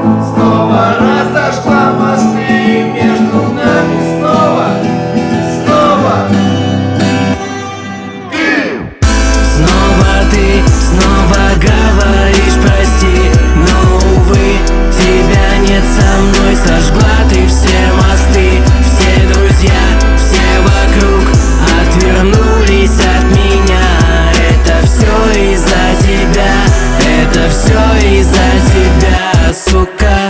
снова разожгла мосты между нами снова. Снова ты, снова говоришь прости, но, увы, тебя нет со мной. Сожгла ты все мосты, все друзья, все вокруг отвернулись от меня. Это все из-за тебя, это все из-за тебя, сука.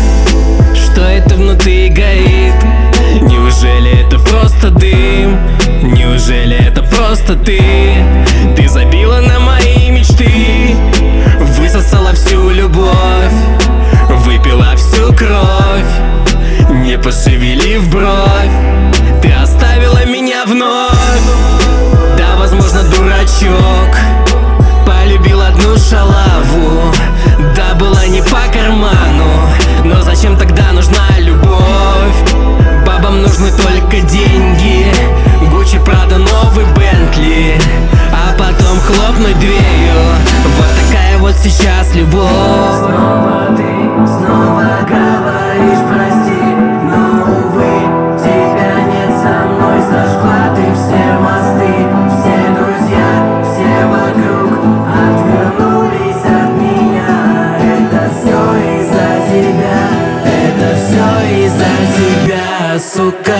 Что это внутри горит? Неужели это просто дым? Неужели это просто ты? Ты забила на мои мечты, высосала всю любовь, выпила всю кровь, не пошевелив бровь. Ты оставила меня вновь. Да, возможно, дурачок, полюбил одну шалаву. Да, была не по карману, но зачем тогда нужна любовь? Бабам нужны только деньги, Гуччи, Прада, новый Бентли, а потом хлопнуть дверью. Вот такая вот сейчас любовь. Снова ты, снова говоришь прости, но, увы, тебя нет со мной. Сожгла ты все мосты, все друзья, все вокруг отвернулись от меня. Это все из-за тебя, это все из-за тебя, сука.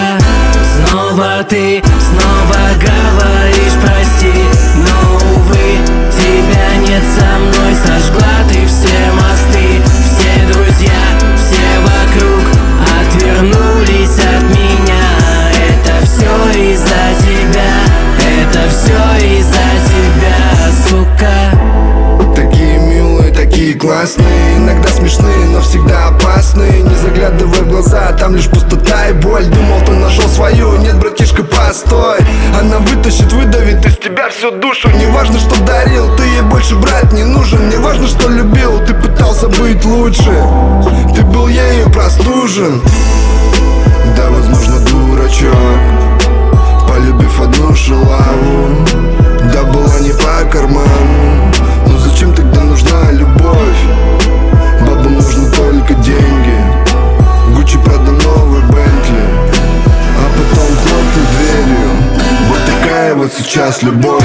Снова ты, снова говоришь прости, но, увы, тебя нет со мной. Сожгла ты все мосты, все друзья, все вокруг отвернулись от меня. Это все из-за тебя, это все из-за тебя, сука. Такие милые, такие классные, иногда смешные, но всегда опасные. Не заглядывай в глаза, там лишь пустота и боль. Думал, ты нашел свою, нет, братишка, постой. Она вытащит, выдавит из тебя всю душу. Не важно, что дарил, ты ей больше брать не нужен. Не важно, что любил, ты пытался быть лучше. Ты был ею простужен. Да, возможно, дурачок, полюбив одну шалаву. Да, была не по карману, но зачем тогда нужна любовь? Бабам нужны только деньги, Гуччи, Прада, новый Бентли, а потом хлопнуть дверью. Вот такая вот сейчас любовь.